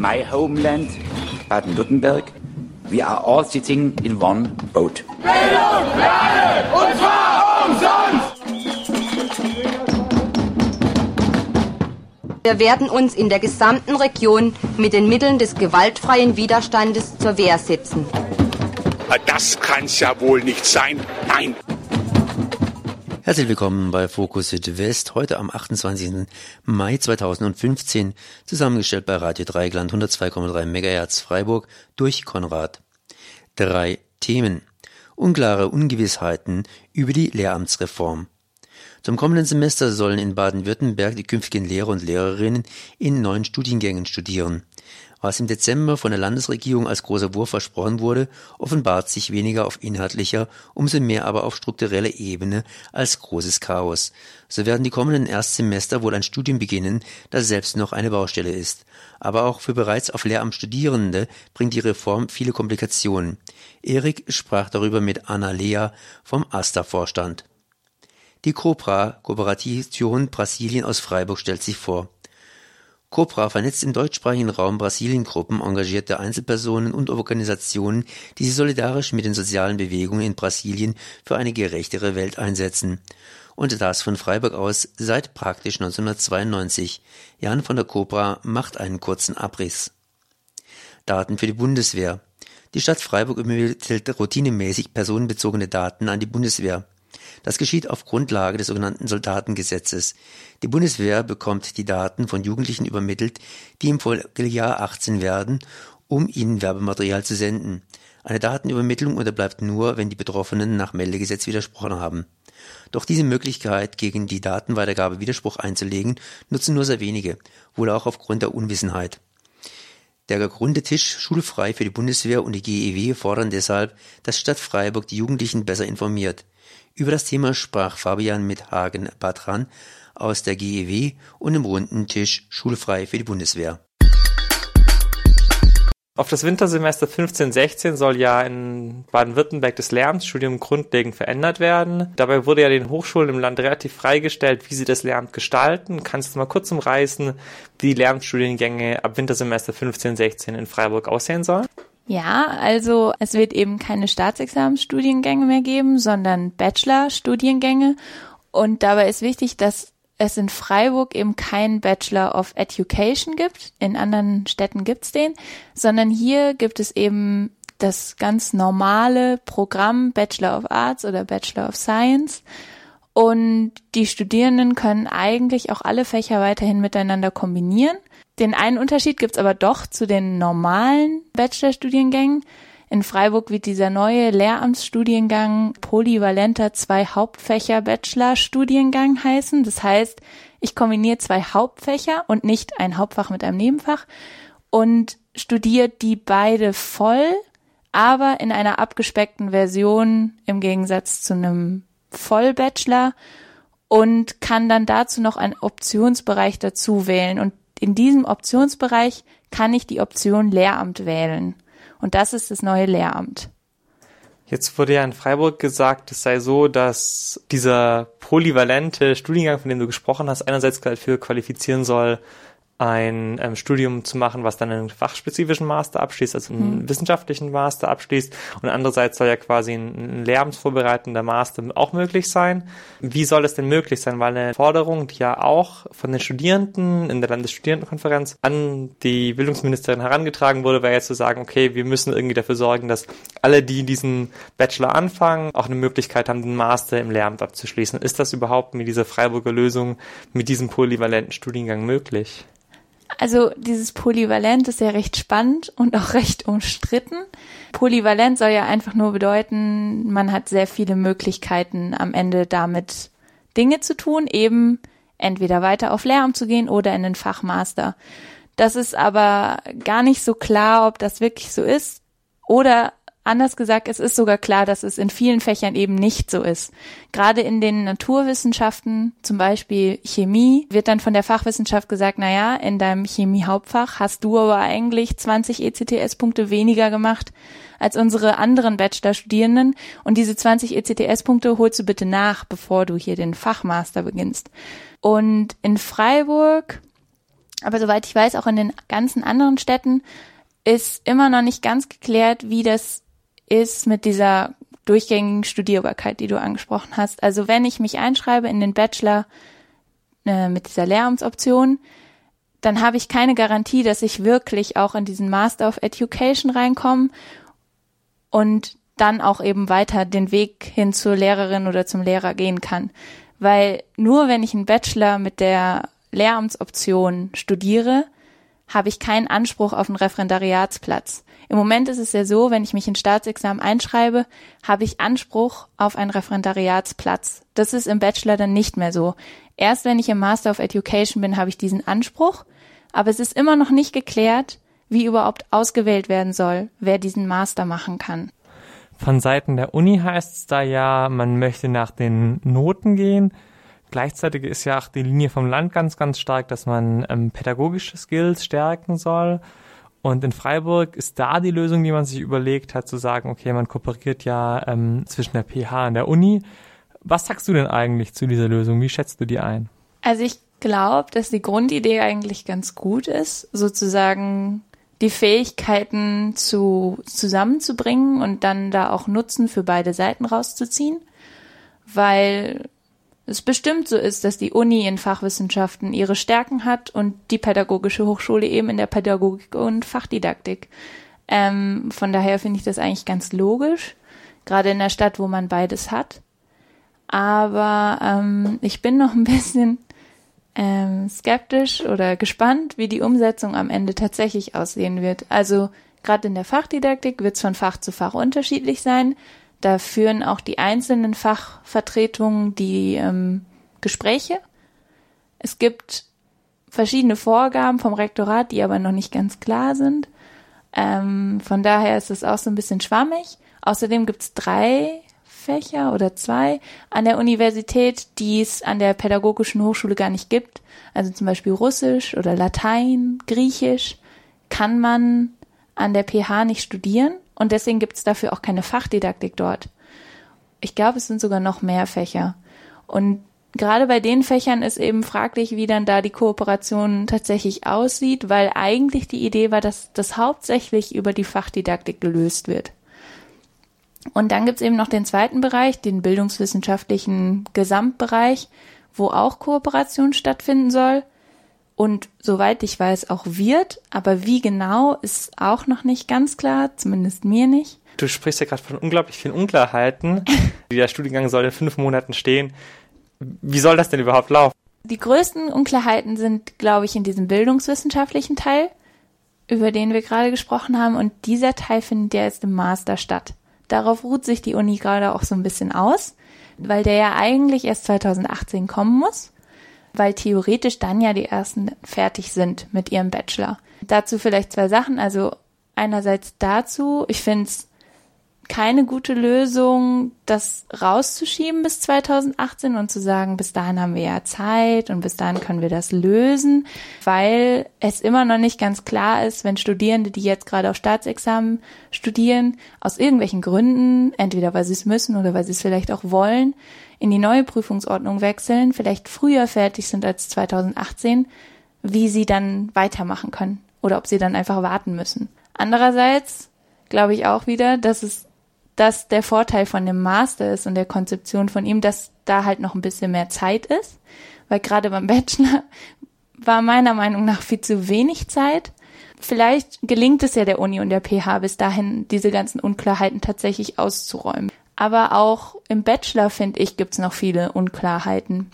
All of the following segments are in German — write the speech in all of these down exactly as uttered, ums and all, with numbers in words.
my homeland, Baden-Württemberg, we are all sitting in one boat. Bildung für alle, und zwar umsonst! Wir werden uns in der gesamten Region mit den Mitteln des gewaltfreien Widerstandes zur Wehr setzen. Das kann's ja wohl nicht sein. Nein! Herzlich willkommen bei Fokus Südwest, heute am achtundzwanzigsten Mai zweitausendfünfzehn, zusammengestellt bei Radio Dreieckland hundertzwei Komma drei Megahertz Freiburg durch Konrad. Drei Themen. Unklare Ungewissheiten über die Lehramtsreform. Zum kommenden Semester sollen in Baden-Württemberg die künftigen Lehrer und Lehrerinnen in neuen Studiengängen studieren. Was im Dezember von der Landesregierung als großer Wurf versprochen wurde, offenbart sich weniger auf inhaltlicher, umso mehr aber auf struktureller Ebene als großes Chaos. So werden die kommenden Erstsemester wohl ein Studium beginnen, das selbst noch eine Baustelle ist. Aber auch für bereits auf Lehramt Studierende bringt die Reform viele Komplikationen. Erik sprach darüber mit Anna Lea vom AStA-Vorstand. Die COPRA, Kooperation Brasilien aus Freiburg, stellt sich vor. COPRA vernetzt im deutschsprachigen Raum Brasilien-Gruppen engagierte Einzelpersonen und Organisationen, die sich solidarisch mit den sozialen Bewegungen in Brasilien für eine gerechtere Welt einsetzen. Und das von Freiburg aus seit praktisch neunzehnhundertzweiundneunzig. Jan von der COPRA macht einen kurzen Abriss. Daten für die Bundeswehr. Die Stadt Freiburg übermittelt routinemäßig personenbezogene Daten an die Bundeswehr. Das geschieht auf Grundlage des sogenannten Soldatengesetzes. Die Bundeswehr bekommt die Daten von Jugendlichen übermittelt, die im Folgejahr achtzehn werden, um ihnen Werbematerial zu senden. Eine Datenübermittlung unterbleibt nur, wenn die Betroffenen nach Meldegesetz widersprochen haben. Doch diese Möglichkeit, gegen die Datenweitergabe Widerspruch einzulegen, nutzen nur sehr wenige, wohl auch aufgrund der Unwissenheit. Der Runde Tisch Schulfrei für die Bundeswehr und die G E W fordern deshalb, dass Stadt Freiburg die Jugendlichen besser informiert. Über das Thema sprach Fabian mit Hagen Batran aus der G E W und im Runden Tisch Schulfrei für die Bundeswehr. Auf das Wintersemester fünfzehn sechzehn soll ja in Baden-Württemberg das Lehramtsstudium grundlegend verändert werden. Dabei wurde ja den Hochschulen im Land relativ freigestellt, wie sie das Lehramt gestalten. Kannst du mal kurz umreißen, wie die Lehramtsstudiengänge ab Wintersemester fünfzehn sechzehn in Freiburg aussehen sollen? Ja, also es wird eben keine Staatsexamensstudiengänge mehr geben, sondern Bachelor-Studiengänge. Und dabei ist wichtig, dass es in Freiburg eben keinen Bachelor of Education gibt. In anderen Städten gibt's den, sondern hier gibt es eben das ganz normale Programm Bachelor of Arts oder Bachelor of Science. Und die Studierenden können eigentlich auch alle Fächer weiterhin miteinander kombinieren. Den einen Unterschied gibt's aber doch zu den normalen Bachelorstudiengängen. In Freiburg wird dieser neue Lehramtsstudiengang polyvalenter Zwei-Hauptfächer-Bachelorstudiengang heißen. Das heißt, ich kombiniere zwei Hauptfächer und nicht ein Hauptfach mit einem Nebenfach und studiere die beide voll, aber in einer abgespeckten Version im Gegensatz zu einem Vollbachelor und kann dann dazu noch einen Optionsbereich dazu wählen. Und in diesem Optionsbereich kann ich die Option Lehramt wählen. Und das ist das neue Lehramt. Jetzt wurde ja in Freiburg gesagt, es sei so, dass dieser polyvalente Studiengang, von dem du gesprochen hast, einerseits dafür qualifizieren soll, ein ähm, Studium zu machen, was dann einen fachspezifischen Master abschließt, also einen mhm. wissenschaftlichen Master abschließt. Und andererseits soll ja quasi ein, ein lehramtsvorbereitender Master auch möglich sein. Wie soll es denn möglich sein? Weil eine Forderung, die ja auch von den Studierenden in der Landesstudierendenkonferenz an die Bildungsministerin herangetragen wurde, wäre jetzt zu sagen, okay, wir müssen irgendwie dafür sorgen, dass alle, die diesen Bachelor anfangen, auch eine Möglichkeit haben, den Master im Lehramt abzuschließen. Ist das überhaupt mit dieser Freiburger Lösung, mit diesem polyvalenten Studiengang möglich? Also dieses Polyvalent ist ja recht spannend und auch recht umstritten. Polyvalent soll ja einfach nur bedeuten, man hat sehr viele Möglichkeiten am Ende damit Dinge zu tun, eben entweder weiter auf Lehramt zu gehen oder in den Fachmaster. Das ist aber gar nicht so klar, ob das wirklich so ist oder anders gesagt, es ist sogar klar, dass es in vielen Fächern eben nicht so ist. Gerade in den Naturwissenschaften, zum Beispiel Chemie, wird dann von der Fachwissenschaft gesagt, na ja, in deinem Chemie-Hauptfach hast du aber eigentlich zwanzig E C T S-Punkte weniger gemacht als unsere anderen Bachelorstudierenden und diese zwanzig E C T S-Punkte holst du bitte nach, bevor du hier den Fachmaster beginnst. Und in Freiburg Aber soweit ich weiß, auch in den ganzen anderen Städten ist immer noch nicht ganz geklärt, wie das ist mit dieser durchgängigen Studierbarkeit, die du angesprochen hast. Also wenn ich mich einschreibe in den Bachelor äh, mit dieser Lehramtsoption, dann habe ich keine Garantie, dass ich wirklich auch in diesen Master of Education reinkomme und dann auch eben weiter den Weg hin zur Lehrerin oder zum Lehrer gehen kann. Weil nur wenn ich einen Bachelor mit der Lehramtsoption studiere, habe ich keinen Anspruch auf einen Referendariatsplatz. Im Moment ist es ja so, wenn ich mich in Staatsexamen einschreibe, habe ich Anspruch auf einen Referendariatsplatz. Das ist im Bachelor dann nicht mehr so. Erst wenn ich im Master of Education bin, habe ich diesen Anspruch, aber es ist immer noch nicht geklärt, wie überhaupt ausgewählt werden soll, wer diesen Master machen kann. Von Seiten der Uni heißt es da ja, man möchte nach den Noten gehen. Gleichzeitig ist ja auch die Linie vom Land ganz, ganz stark, dass man ähm, pädagogische Skills stärken soll. Und in Freiburg ist da die Lösung, die man sich überlegt hat, zu sagen, okay, man kooperiert ja ähm, zwischen der P H und der Uni. Was sagst du denn eigentlich zu dieser Lösung? Wie schätzt du die ein? Also ich glaube, dass die Grundidee eigentlich ganz gut ist, sozusagen die Fähigkeiten zu zusammenzubringen und dann da auch Nutzen für beide Seiten rauszuziehen, weil es bestimmt so ist, dass die Uni in Fachwissenschaften ihre Stärken hat und die Pädagogische Hochschule eben in der Pädagogik und Fachdidaktik. Ähm, von daher finde ich das eigentlich ganz logisch, gerade in der Stadt, wo man beides hat. Aber ähm, ich bin noch ein bisschen ähm, skeptisch oder gespannt, wie die Umsetzung am Ende tatsächlich aussehen wird. Also gerade in der Fachdidaktik wird es von Fach zu Fach unterschiedlich sein. Da führen auch die einzelnen Fachvertretungen die ähm, Gespräche. Es gibt verschiedene Vorgaben vom Rektorat, die aber noch nicht ganz klar sind. Ähm, von daher ist es auch so ein bisschen schwammig. Außerdem gibt es drei Fächer oder zwei an der Universität, die es an der Pädagogischen Hochschule gar nicht gibt. Also zum Beispiel Russisch oder Latein, Griechisch kann man an der P H nicht studieren. Und deswegen gibt es dafür auch keine Fachdidaktik dort. Ich glaube, es sind sogar noch mehr Fächer. Und gerade bei den Fächern ist eben fraglich, wie dann da die Kooperation tatsächlich aussieht, weil eigentlich die Idee war, dass das hauptsächlich über die Fachdidaktik gelöst wird. Und dann gibt es eben noch den zweiten Bereich, den bildungswissenschaftlichen Gesamtbereich, wo auch Kooperation stattfinden soll. Und soweit ich weiß, auch wird, aber wie genau, ist auch noch nicht ganz klar, zumindest mir nicht. Du sprichst ja gerade von unglaublich vielen Unklarheiten. Der Studiengang soll in fünf Monaten stehen. Wie soll das denn überhaupt laufen? Die größten Unklarheiten sind, glaube ich, in diesem bildungswissenschaftlichen Teil, über den wir gerade gesprochen haben. Und dieser Teil findet ja jetzt im Master statt. Darauf ruht sich die Uni gerade auch so ein bisschen aus, weil der ja eigentlich erst zwanzig achtzehn kommen muss, weil theoretisch dann ja die ersten fertig sind mit ihrem Bachelor. Dazu vielleicht zwei Sachen. Also einerseits dazu, ich finde es keine gute Lösung, das rauszuschieben bis zwanzig achtzehn und zu sagen, bis dahin haben wir ja Zeit und bis dahin können wir das lösen, weil es immer noch nicht ganz klar ist, wenn Studierende, die jetzt gerade auf Staatsexamen studieren, aus irgendwelchen Gründen, entweder weil sie es müssen oder weil sie es vielleicht auch wollen, in die neue Prüfungsordnung wechseln, vielleicht früher fertig sind als zwanzig achtzehn, wie sie dann weitermachen können oder ob sie dann einfach warten müssen. Andererseits glaube ich auch wieder, dass es dass der Vorteil von dem Master ist und der Konzeption von ihm, dass da halt noch ein bisschen mehr Zeit ist, weil gerade beim Bachelor war meiner Meinung nach viel zu wenig Zeit. Vielleicht gelingt es ja der Uni und der P H bis dahin, diese ganzen Unklarheiten tatsächlich auszuräumen. Aber auch im Bachelor, finde ich, gibt es noch viele Unklarheiten.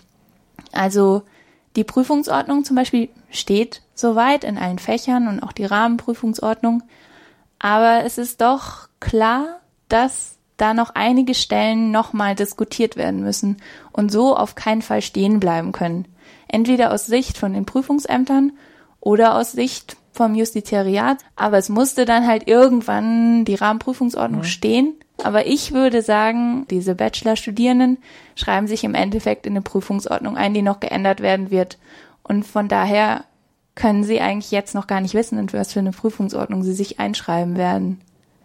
Also die Prüfungsordnung zum Beispiel steht soweit in allen Fächern und auch die Rahmenprüfungsordnung. Aber es ist doch klar, dass da noch einige Stellen nochmal diskutiert werden müssen und so auf keinen Fall stehen bleiben können. Entweder aus Sicht von den Prüfungsämtern oder aus Sicht vom Justizariat. Aber es musste dann halt irgendwann die Rahmenprüfungsordnung mhm. stehen. Aber ich würde sagen, diese Bachelorstudierenden schreiben sich im Endeffekt in eine Prüfungsordnung ein, die noch geändert werden wird. Und von daher können sie eigentlich jetzt noch gar nicht wissen, in was für eine Prüfungsordnung sie sich einschreiben werden.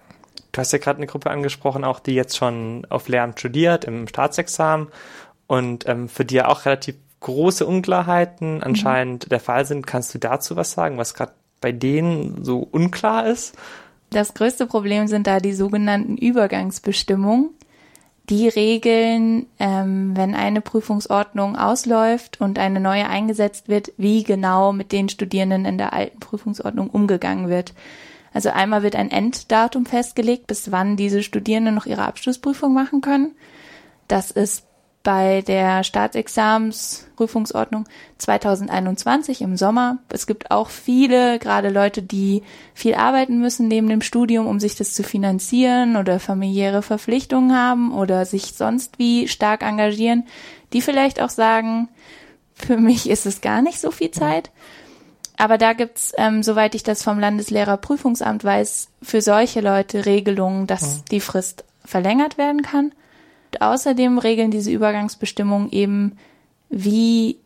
Du hast ja gerade eine Gruppe angesprochen, auch die jetzt schon auf Lehramt studiert, im Staatsexamen und ähm, für die ja auch relativ große Unklarheiten anscheinend mhm. der Fall sind. Kannst du dazu was sagen, was gerade bei denen so unklar ist? Das größte Problem sind da die sogenannten Übergangsbestimmungen. Die regeln, ähm, wenn eine Prüfungsordnung ausläuft und eine neue eingesetzt wird, wie genau mit den Studierenden in der alten Prüfungsordnung umgegangen wird. Also einmal wird ein Enddatum festgelegt, bis wann diese Studierenden noch ihre Abschlussprüfung machen können. Das ist bei der Staatsexamensprüfungsordnung zweitausendeinundzwanzig im Sommer. Es gibt auch viele, gerade Leute, die viel arbeiten müssen neben dem Studium, um sich das zu finanzieren oder familiäre Verpflichtungen haben oder sich sonst wie stark engagieren, die vielleicht auch sagen, für mich ist es gar nicht so viel Zeit. Aber da gibt's, ähm, soweit ich das vom Landeslehrerprüfungsamt weiß, für solche Leute Regelungen, dass die Frist verlängert werden kann. Und außerdem regeln diese Übergangsbestimmungen eben, wie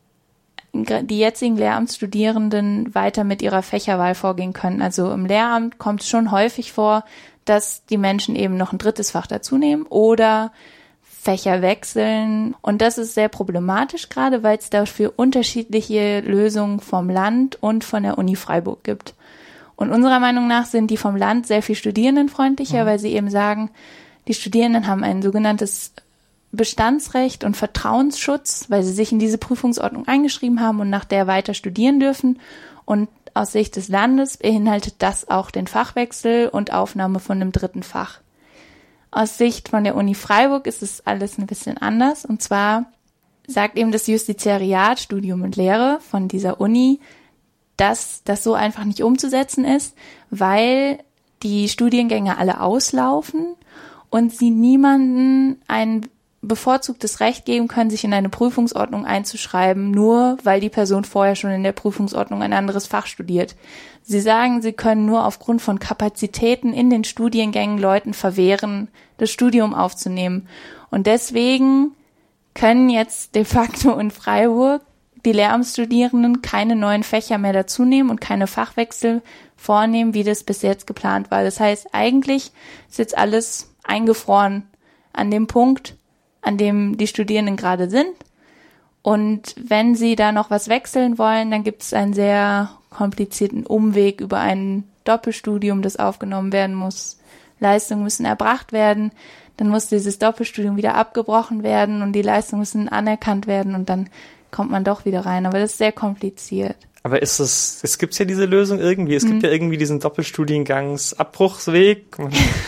die jetzigen Lehramtsstudierenden weiter mit ihrer Fächerwahl vorgehen können. Also im Lehramt kommt es schon häufig vor, dass die Menschen eben noch ein drittes Fach dazu nehmen oder Fächer wechseln. Und das ist sehr problematisch, gerade weil es dafür unterschiedliche Lösungen vom Land und von der Uni Freiburg gibt. Und unserer Meinung nach sind die vom Land sehr viel studierendenfreundlicher, mhm. weil sie eben sagen, die Studierenden haben ein sogenanntes Bestandsrecht und Vertrauensschutz, weil sie sich in diese Prüfungsordnung eingeschrieben haben und nach der weiter studieren dürfen. Und aus Sicht des Landes beinhaltet das auch den Fachwechsel und Aufnahme von einem dritten Fach. Aus Sicht von der Uni Freiburg ist es alles ein bisschen anders. Und zwar sagt eben das Justiziariat Studium und Lehre von dieser Uni, dass das so einfach nicht umzusetzen ist, weil die Studiengänge alle auslaufen und sie niemanden ein bevorzugtes Recht geben können, sich in eine Prüfungsordnung einzuschreiben, nur weil die Person vorher schon in der Prüfungsordnung ein anderes Fach studiert. Sie sagen, sie können nur aufgrund von Kapazitäten in den Studiengängen Leuten verwehren, das Studium aufzunehmen. Und deswegen können jetzt de facto in Freiburg die Lehramtsstudierenden keine neuen Fächer mehr dazunehmen und keine Fachwechsel vornehmen, wie das bis jetzt geplant war. Das heißt, eigentlich ist jetzt alles eingefroren an dem Punkt, an dem die Studierenden gerade sind. Und wenn sie da noch was wechseln wollen, dann gibt es einen sehr komplizierten Umweg über ein Doppelstudium, das aufgenommen werden muss. Leistungen müssen erbracht werden, dann muss dieses Doppelstudium wieder abgebrochen werden und die Leistungen müssen anerkannt werden und dann kommt man doch wieder rein. Aber das ist sehr kompliziert. Aber ist es, es gibt ja diese Lösung irgendwie, es mhm. gibt ja irgendwie diesen Doppelstudiengangsabbruchsweg.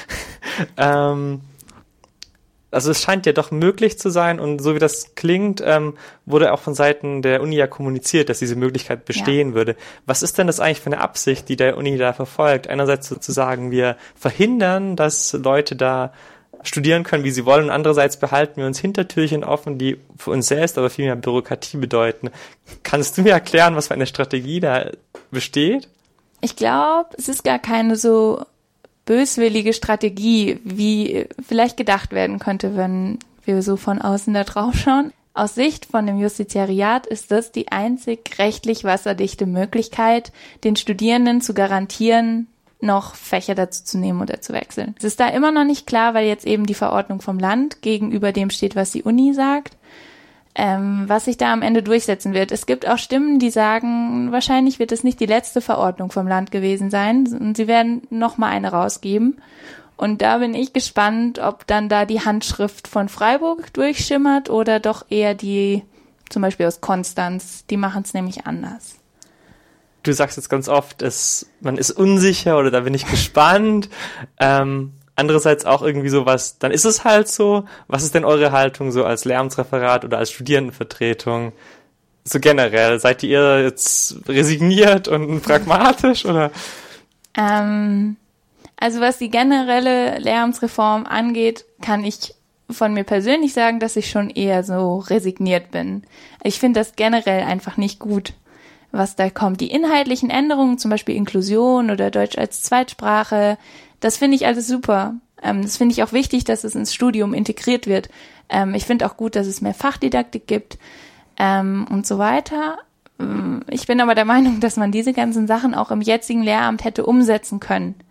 ähm, Also es scheint ja doch möglich zu sein und so wie das klingt, ähm, wurde auch von Seiten der Uni ja kommuniziert, dass diese Möglichkeit bestehen ja. würde. Was ist denn das eigentlich für eine Absicht, die der Uni da verfolgt? Einerseits sozusagen, wir verhindern, dass Leute da studieren können, wie sie wollen, und andererseits behalten wir uns Hintertürchen offen, die für uns selbst aber viel mehr Bürokratie bedeuten. Kannst du mir erklären, was für eine Strategie da besteht? Ich glaube, es ist gar keine so böswillige Strategie, wie vielleicht gedacht werden könnte, wenn wir so von außen da drauf schauen. Aus Sicht von dem Justiziariat ist das die einzig rechtlich wasserdichte Möglichkeit, den Studierenden zu garantieren, noch Fächer dazu zu nehmen oder zu wechseln. Es ist da immer noch nicht klar, weil jetzt eben die Verordnung vom Land gegenüber dem steht, was die Uni sagt, ähm, was sich da am Ende durchsetzen wird. Es gibt auch Stimmen, die sagen, wahrscheinlich wird es nicht die letzte Verordnung vom Land gewesen sein und sie werden noch mal eine rausgeben. Und da bin ich gespannt, ob dann da die Handschrift von Freiburg durchschimmert oder doch eher die, zum Beispiel aus Konstanz, die machen es nämlich anders. Du sagst jetzt ganz oft, es, man ist unsicher oder da bin ich gespannt. Ähm, andererseits auch irgendwie sowas, dann ist es halt so. Was ist denn eure Haltung so als Lehramtsreferat oder als Studierendenvertretung? So generell, seid ihr jetzt resigniert und pragmatisch oder? Ähm, also was die generelle Lehramtsreform angeht, kann ich von mir persönlich sagen, dass ich schon eher so resigniert bin. Ich finde das generell einfach nicht gut, was da kommt. Die inhaltlichen Änderungen, zum Beispiel Inklusion oder Deutsch als Zweitsprache, das finde ich alles super. Ähm, das finde ich auch wichtig, dass es ins Studium integriert wird. Ähm, ich finde auch gut, dass es mehr Fachdidaktik gibt ähm, und so weiter. Ich bin aber der Meinung, dass man diese ganzen Sachen auch im jetzigen Lehramt hätte umsetzen können.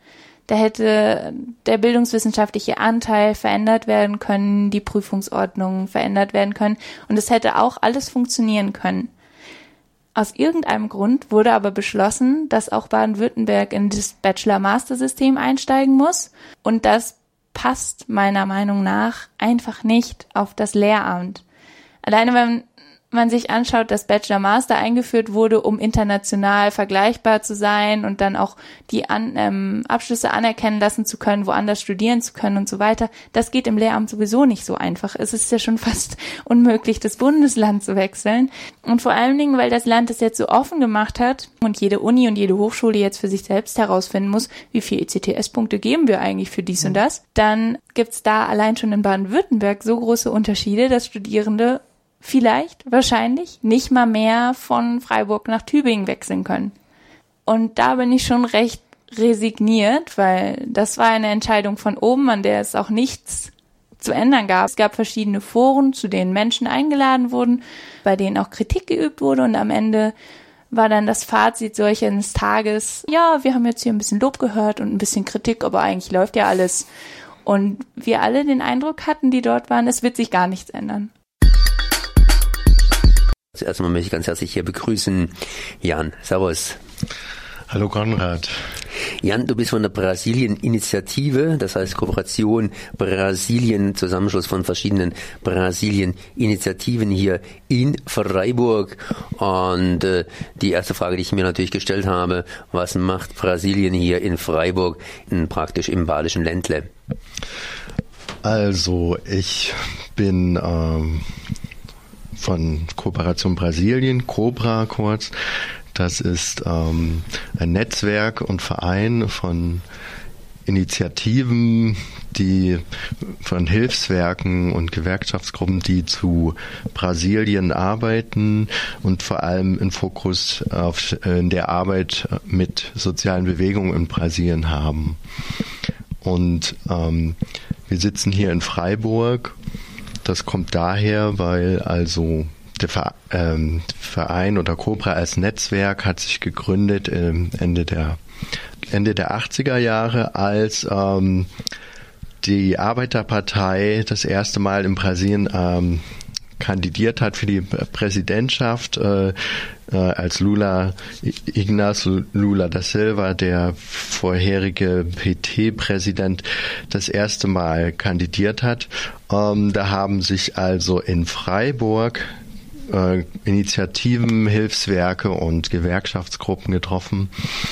Da hätte der bildungswissenschaftliche Anteil verändert werden können, die Prüfungsordnungen verändert werden können und es hätte auch alles funktionieren können. Aus irgendeinem Grund wurde aber beschlossen, dass auch Baden-Württemberg in das Bachelor-Master-System einsteigen muss und das passt meiner Meinung nach einfach nicht auf das Lehramt. Alleine wenn man sich anschaut, dass Bachelor Master eingeführt wurde, um international vergleichbar zu sein und dann auch die An- ähm, Abschlüsse anerkennen lassen zu können, woanders studieren zu können und so weiter. Das geht im Lehramt sowieso nicht so einfach. Es ist ja schon fast unmöglich, das Bundesland zu wechseln. Und vor allen Dingen, weil das Land es jetzt so offen gemacht hat und jede Uni und jede Hochschule jetzt für sich selbst herausfinden muss, wie viel E C T S-Punkte geben wir eigentlich für dies und das, dann gibt's da allein schon in Baden-Württemberg so große Unterschiede, dass Studierende vielleicht, wahrscheinlich, nicht mal mehr von Freiburg nach Tübingen wechseln können. Und da bin ich schon recht resigniert, weil das war eine Entscheidung von oben, an der es auch nichts zu ändern gab. Es gab verschiedene Foren, zu denen Menschen eingeladen wurden, bei denen auch Kritik geübt wurde und am Ende war dann das Fazit solches Tages, ja, wir haben jetzt hier ein bisschen Lob gehört und ein bisschen Kritik, aber eigentlich läuft ja alles. Und wir alle den Eindruck hatten, die dort waren, es wird sich gar nichts ändern. Zuerst einmal möchte ich ganz herzlich hier begrüßen Jan. Servus. Hallo Konrad. Jan, du bist von der Brasilien-Initiative, das heißt Kooperation Brasilien, Zusammenschluss von verschiedenen Brasilien-Initiativen hier in Freiburg. Und äh, die erste Frage, die ich mir natürlich gestellt habe, was macht Brasilien hier in Freiburg, in, praktisch im badischen Ländle? Also ich bin ähm, von Kooperation Brasilien, COBRA kurz. Das ist ähm, ein Netzwerk und Verein von Initiativen, die von Hilfswerken und Gewerkschaftsgruppen, die zu Brasilien arbeiten und vor allem einen Fokus auf in der Arbeit mit sozialen Bewegungen in Brasilien haben. Und ähm, wir sitzen hier in Freiburg. Das kommt daher, weil also der Verein oder COBRA als Netzwerk hat sich gegründet Ende der Ende der achtziger Jahre, als ähm, die Arbeiterpartei das erste Mal in Brasilien ähm, kandidiert hat für die Präsidentschaft, äh, äh, als Lula, Ignacio Lula da Silva, der vorherige P T-Präsident, das erste Mal kandidiert hat. Ähm, da haben sich also in Freiburg äh, Initiativen, Hilfswerke und Gewerkschaftsgruppen getroffen,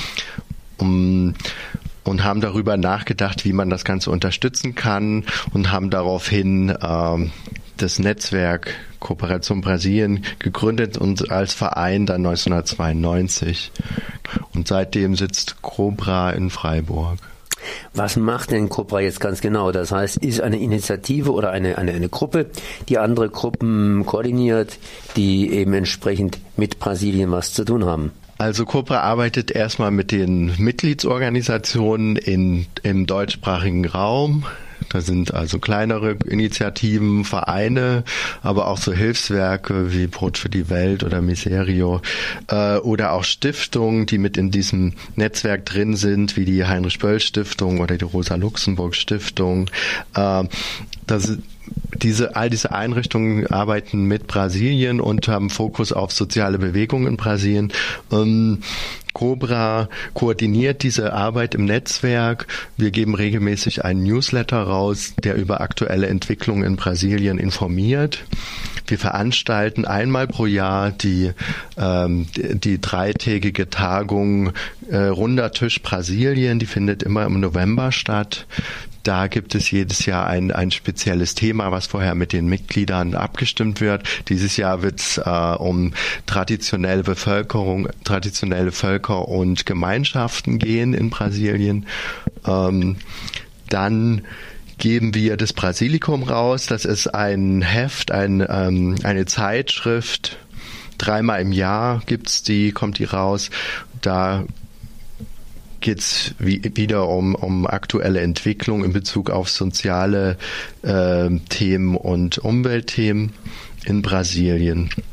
um und haben darüber nachgedacht, wie man das Ganze unterstützen kann und haben daraufhin ähm, das Netzwerk Kooperation Brasilien gegründet und als Verein dann neunzehnhundertzweiundneunzig. Und seitdem sitzt COBRA in Freiburg. Was macht denn COBRA jetzt ganz genau? Das heißt, ist eine Initiative oder eine, eine, eine Gruppe, die andere Gruppen koordiniert, die eben entsprechend mit Brasilien was zu tun haben? Also COBRA arbeitet erstmal mit den Mitgliedsorganisationen in, im deutschsprachigen Raum. Da sind also kleinere Initiativen, Vereine, aber auch so Hilfswerke wie Brot für die Welt oder Miserio äh, oder auch Stiftungen, die mit in diesem Netzwerk drin sind, wie die Heinrich-Böll-Stiftung oder die Rosa-Luxemburg-Stiftung. Äh, das Diese, all diese Einrichtungen arbeiten mit Brasilien und haben Fokus auf soziale Bewegungen in Brasilien. Ähm, COBRA koordiniert diese Arbeit im Netzwerk. Wir geben regelmäßig einen Newsletter raus, der über aktuelle Entwicklungen in Brasilien informiert. Wir veranstalten einmal pro Jahr die, ähm, die, die dreitägige Tagung äh, Runder Tisch Brasilien. Die findet immer im November statt. Da gibt es jedes Jahr ein, ein spezielles Thema, was vorher mit den Mitgliedern abgestimmt wird. Dieses Jahr wird es äh, um traditionelle Bevölkerung, traditionelle Völker und Gemeinschaften gehen in Brasilien. Ähm, dann geben wir das Brasilikum raus. Das ist ein Heft, ein, ähm, eine Zeitschrift. Dreimal im Jahr gibt's die, kommt die raus. Da geht es wieder um, um aktuelle Entwicklung in Bezug auf soziale äh, Themen und Umweltthemen in Brasilien.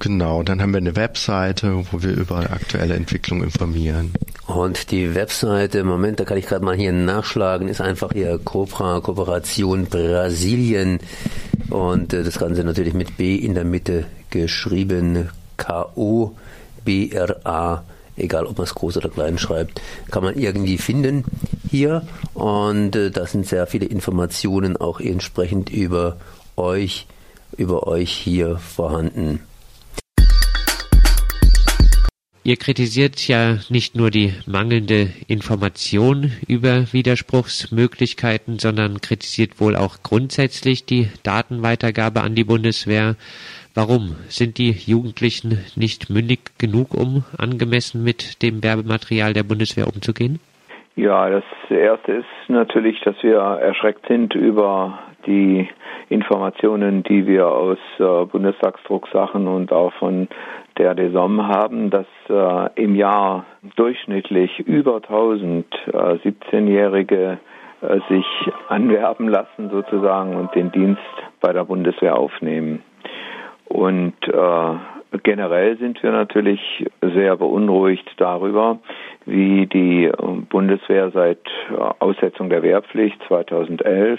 Genau, dann haben wir eine Webseite, wo wir über aktuelle Entwicklung informieren. Und die Webseite, Moment, da kann ich gerade mal hier nachschlagen, ist einfach hier Cobra Kooperation Brasilien. Und äh, das Ganze natürlich mit B in der Mitte geschrieben, K O B R A, egal ob man es groß oder klein schreibt, kann man irgendwie finden hier. Und äh, da sind sehr viele Informationen auch entsprechend über euch, über euch hier vorhanden. Ihr kritisiert ja nicht nur die mangelnde Information über Widerspruchsmöglichkeiten, sondern kritisiert wohl auch grundsätzlich die Datenweitergabe an die Bundeswehr. Warum? Sind die Jugendlichen nicht mündig genug, um angemessen mit dem Werbematerial der Bundeswehr umzugehen? Ja, das Erste ist natürlich, dass wir erschreckt sind über die Informationen, die wir aus äh, Bundestagsdrucksachen und auch von der D S O M haben, dass äh, im Jahr durchschnittlich über tausend äh, siebzehnjährige äh, sich anwerben lassen sozusagen und den Dienst bei der Bundeswehr aufnehmen. Und äh, generell sind wir natürlich sehr beunruhigt darüber, wie die Bundeswehr seit Aussetzung der Wehrpflicht zweitausendelf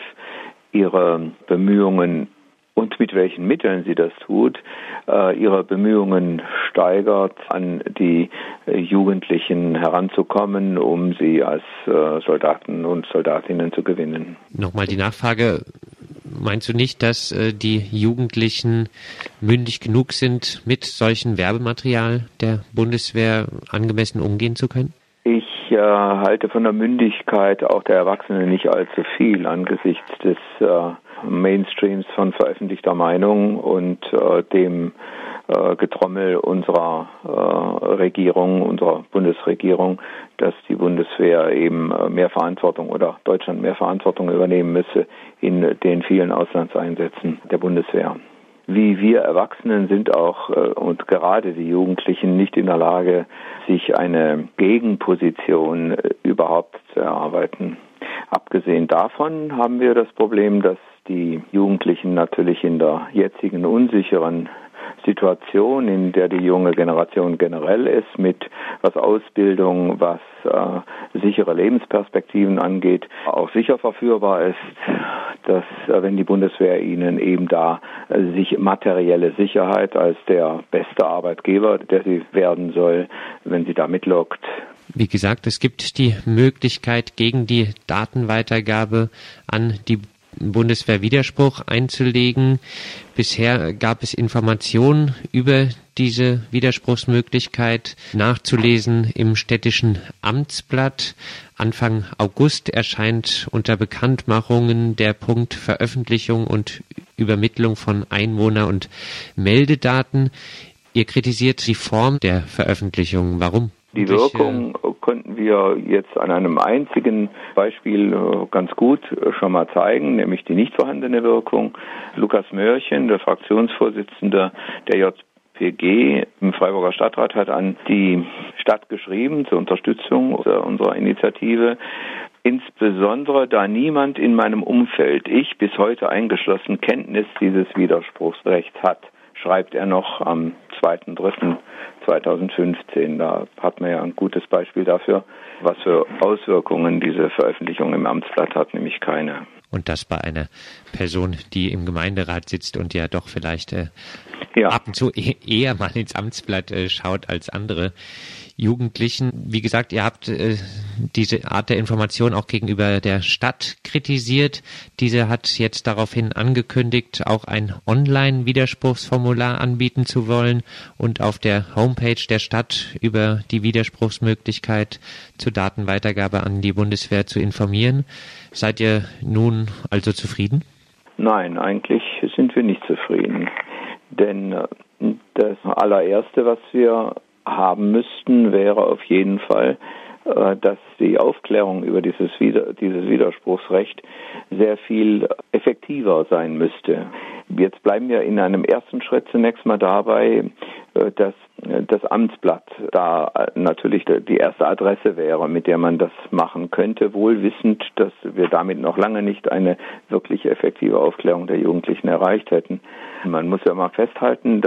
ihre Bemühungen und mit welchen Mitteln sie das tut, äh, ihre Bemühungen steigert, an die äh, Jugendlichen heranzukommen, um sie als äh, Soldaten und Soldatinnen zu gewinnen. Nochmal die Nachfrage, meinst du nicht, dass äh, die Jugendlichen mündig genug sind, mit solchem Werbematerial der Bundeswehr angemessen umgehen zu können? Ich äh, halte von der Mündigkeit auch der Erwachsenen nicht allzu viel angesichts des äh, Mainstreams von veröffentlichter Meinung und äh, dem äh, Getrommel unserer äh, Regierung, unserer Bundesregierung, dass die Bundeswehr eben äh, mehr Verantwortung oder Deutschland mehr Verantwortung übernehmen müsse in den vielen Auslandseinsätzen der Bundeswehr. Wie wir Erwachsenen sind auch äh, und gerade die Jugendlichen nicht in der Lage, sich eine Gegenposition äh, überhaupt zu erarbeiten. Abgesehen davon haben wir das Problem, dass die Jugendlichen natürlich in der jetzigen unsicheren Situation, in der die junge Generation generell ist, mit was Ausbildung, was äh, sichere Lebensperspektiven angeht, auch sicher verführbar ist, dass äh, wenn die Bundeswehr ihnen eben da äh, sich materielle Sicherheit als der beste Arbeitgeber, der sie werden soll, wenn sie da mitlockt. Wie gesagt, es gibt die Möglichkeit, gegen die Datenweitergabe an die Bundeswehr Widerspruch einzulegen. Bisher gab es Informationen über diese Widerspruchsmöglichkeit nachzulesen im städtischen Amtsblatt. Anfang August erscheint unter Bekanntmachungen der Punkt Veröffentlichung und Übermittlung von Einwohner- und Meldedaten. Ihr kritisiert die Form der Veröffentlichung. Warum? Die Wirkung konnten wir jetzt an einem einzigen Beispiel ganz gut schon mal zeigen, nämlich die nicht vorhandene Wirkung. Lukas Mörchen, der Fraktionsvorsitzende der J P G im Freiburger Stadtrat, hat an die Stadt geschrieben zur Unterstützung unserer Initiative. Insbesondere da niemand in meinem Umfeld, ich bis heute eingeschlossen, Kenntnis dieses Widerspruchsrechts hat, schreibt er noch am zweiter dritter zweitausendfünfzehn. Da hat man ja ein gutes Beispiel dafür, was für Auswirkungen diese Veröffentlichung im Amtsblatt hat, nämlich keine. Und das bei einer Person, die im Gemeinderat sitzt und ja doch vielleicht äh, ja. ab und zu e- eher mal ins Amtsblatt äh, schaut als andere Jugendlichen. Wie gesagt, ihr habt äh, diese Art der Information auch gegenüber der Stadt kritisiert. Diese hat jetzt daraufhin angekündigt, auch ein Online-Widerspruchsformular anbieten zu wollen und auf der Homepage der Stadt über die Widerspruchsmöglichkeit zur Datenweitergabe an die Bundeswehr zu informieren. Seid ihr nun also zufrieden? Nein, eigentlich sind wir nicht zufrieden. Denn das allererste, was wir haben müssten, wäre auf jeden Fall, dass die Aufklärung über dieses, Wider- dieses Widerspruchsrecht sehr viel effektiver sein müsste. Jetzt bleiben wir in einem ersten Schritt zunächst mal dabei, dass das Amtsblatt da natürlich die erste Adresse wäre, mit der man das machen könnte, wohl wissend, dass wir damit noch lange nicht eine wirklich effektive Aufklärung der Jugendlichen erreicht hätten. Man muss ja mal festhalten, dass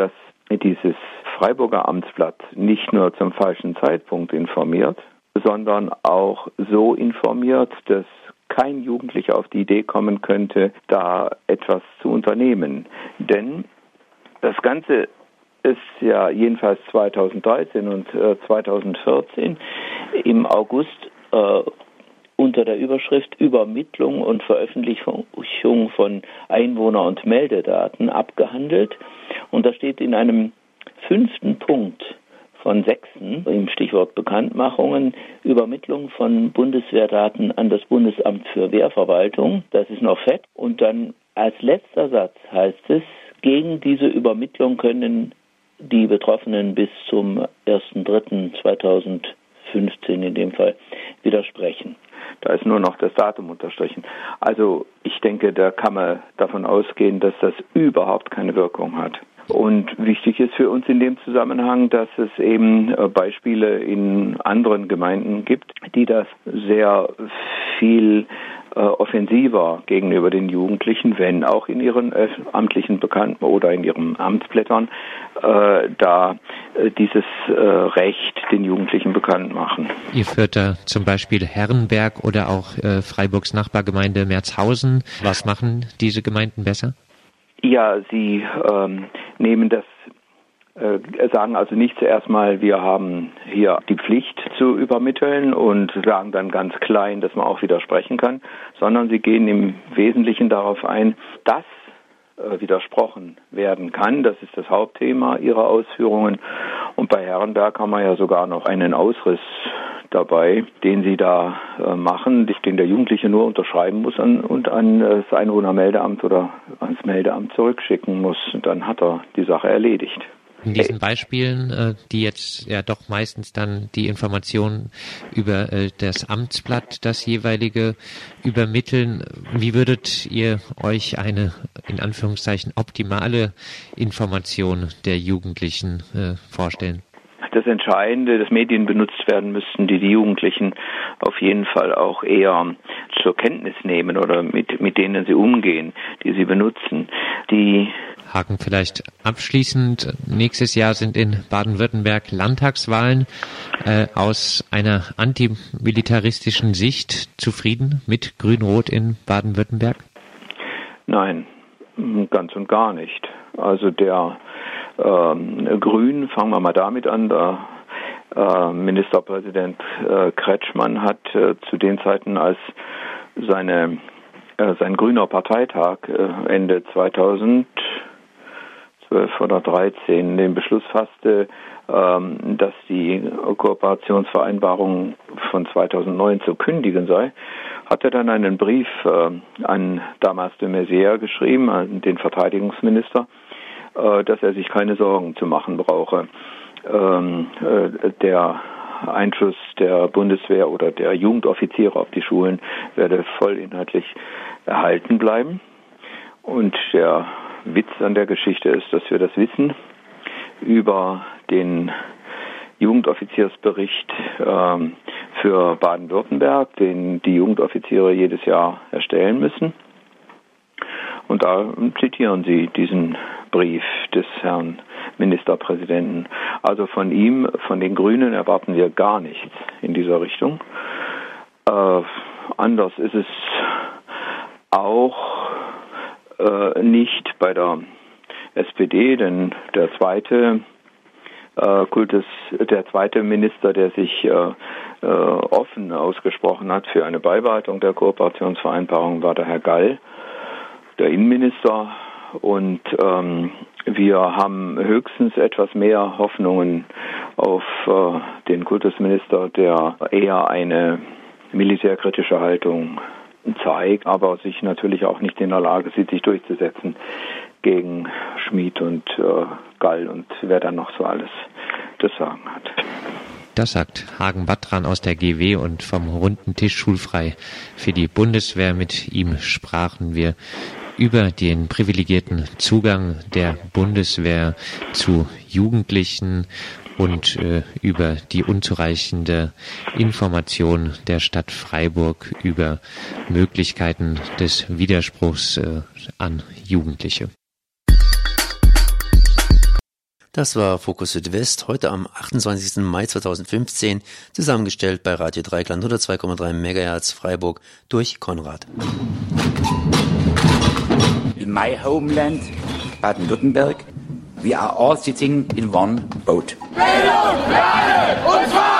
dieses Freiburger Amtsblatt nicht nur zum falschen Zeitpunkt informiert, sondern auch so informiert, dass kein Jugendlicher auf die Idee kommen könnte, da etwas zu unternehmen. Denn das Ganze ist ja jedenfalls zweitausenddreizehn und äh, zweitausendvierzehn im August äh, unter der Überschrift Übermittlung und Veröffentlichung von Einwohner- und Meldedaten abgehandelt. Und da steht in einem fünften Punkt von sechsten im Stichwort Bekanntmachungen Übermittlung von Bundeswehrdaten an das Bundesamt für Wehrverwaltung. Das ist noch fett. Und dann als letzter Satz heißt es, gegen diese Übermittlung können die Betroffenen bis zum ersten dritten zweitausendfünfzehn in dem Fall widersprechen. Da ist nur noch das Datum unterstrichen. Also ich denke, da kann man davon ausgehen, dass das überhaupt keine Wirkung hat. Und wichtig ist für uns in dem Zusammenhang, dass es eben Beispiele in anderen Gemeinden gibt, die das sehr viel äh, offensiver gegenüber den Jugendlichen, wenn auch in ihren äh, amtlichen Bekannten oder in ihren Amtsblättern, äh, da äh, dieses äh, Recht den Jugendlichen bekannt machen. Ihr führt da zum Beispiel Herrenberg oder auch äh, Freiburgs Nachbargemeinde Merzhausen. Was machen diese Gemeinden besser? Ja, sie ähm, nehmen das, äh, sagen also nicht zuerst mal, wir haben hier die Pflicht zu übermitteln und sagen dann ganz klein, dass man auch widersprechen kann, sondern sie gehen im Wesentlichen darauf ein, dass äh, widersprochen werden kann. Das ist das Hauptthema ihrer Ausführungen. Und bei Herrenberg haben wir ja sogar noch einen Ausriss dabei, den sie da äh, machen, den der Jugendliche nur unterschreiben muss an, und an äh, das Einwohnermeldeamt oder ans Meldeamt zurückschicken muss. Und dann hat er die Sache erledigt. In diesen Beispielen, äh, die jetzt ja doch meistens dann die Informationen über äh, das Amtsblatt, das jeweilige, übermitteln, wie würdet ihr euch eine, in Anführungszeichen, optimale Information der Jugendlichen äh, vorstellen? Das Entscheidende, dass Medien benutzt werden müssten, die die Jugendlichen auf jeden Fall auch eher zur Kenntnis nehmen oder mit, mit denen sie umgehen, die sie benutzen. Die Haken vielleicht abschließend. Nächstes Jahr sind in Baden-Württemberg Landtagswahlen. Äh, aus einer antimilitaristischen Sicht zufrieden mit Grün-Rot in Baden-Württemberg? Nein, ganz und gar nicht. Also der Ähm, Grün, fangen wir mal damit an, der äh, Ministerpräsident äh, Kretschmann hat äh, zu den Zeiten, als seine, äh, sein grüner Parteitag äh, Ende zweitausendzwölf oder dreizehn den Beschluss fasste, ähm, dass die Kooperationsvereinbarung von zweitausendneun zu kündigen sei, hat er dann einen Brief äh, an damals de Maizière geschrieben, an den Verteidigungsminister, dass er sich keine Sorgen zu machen brauche. Ähm, äh, der Einfluss der Bundeswehr oder der Jugendoffiziere auf die Schulen werde vollinhaltlich erhalten bleiben. Und der Witz an der Geschichte ist, dass wir das Wissen über den Jugendoffiziersbericht ähm, für Baden-Württemberg, den die Jugendoffiziere jedes Jahr erstellen müssen. Und da zitieren Sie diesen Brief des Herrn Ministerpräsidenten. Also von ihm, von den Grünen erwarten wir gar nichts in dieser Richtung. Äh, anders ist es auch äh, nicht bei der S P D, denn der zweite äh, Kultus, der zweite Minister, der sich äh, äh, offen ausgesprochen hat für eine Beibehaltung der Kooperationsvereinbarung, war der Herr Gall, der Innenminister. Und ähm, wir haben höchstens etwas mehr Hoffnungen auf äh, den Kultusminister, der eher eine militärkritische Haltung zeigt, aber sich natürlich auch nicht in der Lage sieht, sich durchzusetzen gegen Schmid und äh, Gall und wer dann noch so alles das Sagen hat. Das sagt Hagen Battran aus der G W und vom runden Tisch Schulfrei für die Bundeswehr. Mit ihm sprachen wir über den privilegierten Zugang der Bundeswehr zu Jugendlichen und äh, über die unzureichende Information der Stadt Freiburg über Möglichkeiten des Widerspruchs äh, an Jugendliche. Das war Fokus Südwest, heute am achtundzwanzigsten Mai zweitausendfünfzehn, zusammengestellt bei Radio Dreieckland hundertzwei Komma drei Megahertz Freiburg durch Konrad. In my homeland, Baden-Württemberg, we are all sitting in one boat. Bildung für alle, und zwar